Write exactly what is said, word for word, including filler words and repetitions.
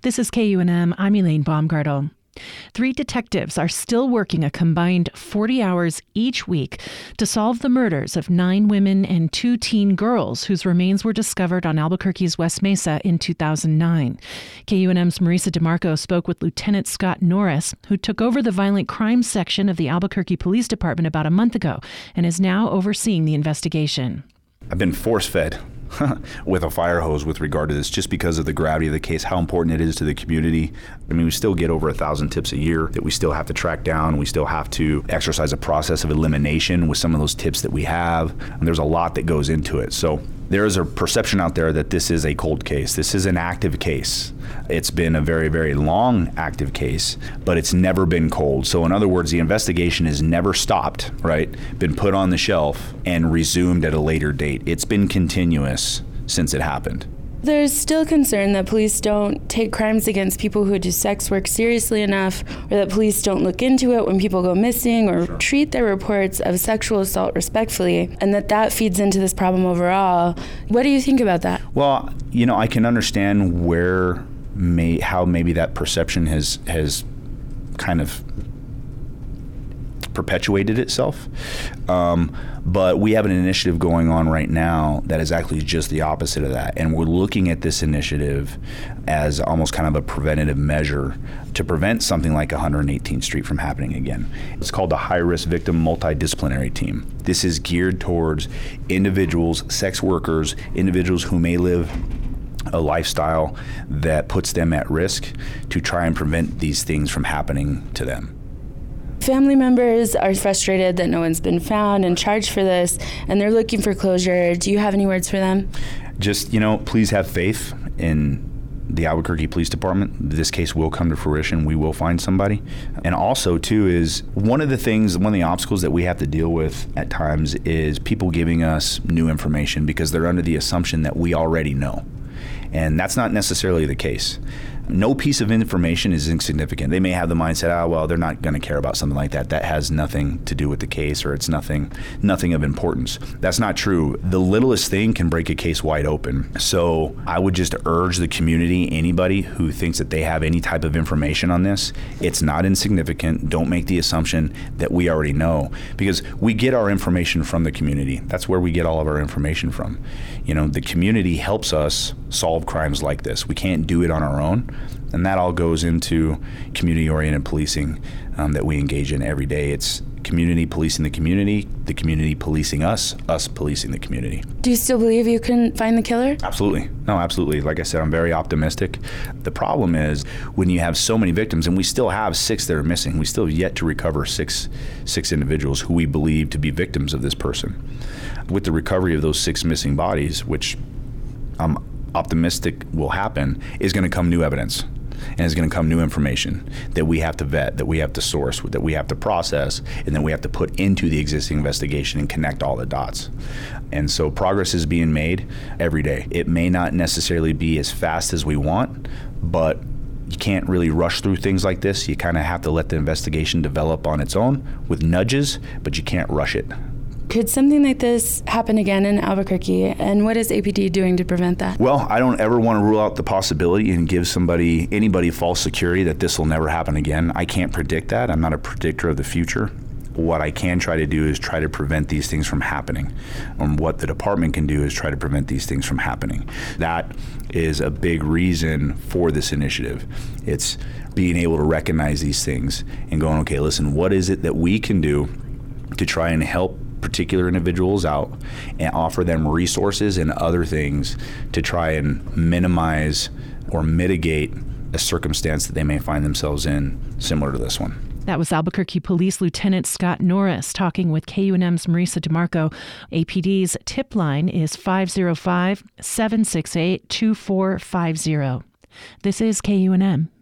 This is K U N M. I'm Elaine Baumgartel. Three detectives are still working a combined forty hours each week to solve the murders of nine women and two teen girls whose remains were discovered on Albuquerque's West Mesa in two thousand nine. K U N M's Marisa DeMarco spoke with Lieutenant Scott Norris, who took over the violent crime section of the Albuquerque Police Department about a month ago and is now overseeing the investigation. I've been force-fed with a fire hose with regard to this, just because of the gravity of the case, how important it is to the community. I mean, we still get over a thousand tips a year that we still have to track down. We still have to exercise a process of elimination with some of those tips that we have. And there's a lot that goes into it. So there is a perception out there that this is a cold case. This is an active case. It's been a very, very long active case, but it's never been cold. So in other words, the investigation has never stopped, right? Been put on the shelf and resumed at a later date. It's been continuous since it happened. There's still concern that police don't take crimes against people who do sex work seriously enough, or that police don't look into it when people go missing, or sure. treat their reports of sexual assault respectfully, and that that feeds into this problem overall. What do you think about that? Well, you know, I can understand where, may, how maybe that perception has has kind of perpetuated itself. Um, but we have an initiative going on right now that is actually just the opposite of that. And we're looking at this initiative as almost kind of a preventative measure to prevent something like one hundred eighteenth Street from happening again. It's called the High Risk Victim Multidisciplinary Team. This is geared towards individuals, sex workers, individuals who may live a lifestyle that puts them at risk, to try and prevent these things from happening to them. Family members are frustrated that no one's been found and charged for this, and they're looking for closure. Do you have any words for them? Just, you know, please have faith in the Albuquerque Police Department. This case will come to fruition. We will find somebody. And also, too, is one of the things, one of the obstacles that we have to deal with at times is people giving us new information because they're under the assumption that we already know. And that's not necessarily the case. No piece of information is insignificant. They may have the mindset, oh, well, they're not going to care about something like that. That has nothing to do with the case, or it's nothing nothing of importance. That's not true. The littlest thing can break a case wide open. So I would just urge the community, anybody who thinks that they have any type of information on this, it's not insignificant. Don't make the assumption that we already know, because we get our information from the community. That's where we get all of our information from. You know, the community helps us solve crimes like this. We can't do it on our own. And that all goes into community-oriented policing um, that we engage in every day. It's community policing the community, the community policing us, us policing the community. Do you still believe you can find the killer? Absolutely. No, absolutely. Like I said, I'm very optimistic. The problem is when you have so many victims, and we still have six that are missing, we still have yet to recover six, six individuals who we believe to be victims of this person. With the recovery of those six missing bodies, which I'm optimistic will happen, is going to come new evidence. And it's going to come new information that we have to vet, that we have to source, that we have to process, and then we have to put into the existing investigation and connect all the dots. And so progress is being made every day. It may not necessarily be as fast as we want, but you can't really rush through things like this. You kind of have to let the investigation develop on its own with nudges, but you can't rush it. Could something like this happen again in Albuquerque? And what is A P D doing to prevent that? Well, I don't ever want to rule out the possibility and give somebody, anybody false security that this will never happen again. I can't predict that. I'm not a predictor of the future. What I can try to do is try to prevent these things from happening. And what the department can do is try to prevent these things from happening. That is a big reason for this initiative. It's being able to recognize these things and going, okay, listen, what is it that we can do to try and help particular individuals out and offer them resources and other things to try and minimize or mitigate a circumstance that they may find themselves in similar to this one. That was Albuquerque Police Lieutenant Scott Norris talking with K U N M's Marisa DeMarco. A P D's tip line is five oh five, seven six eight, two four five zero. This is K U N M.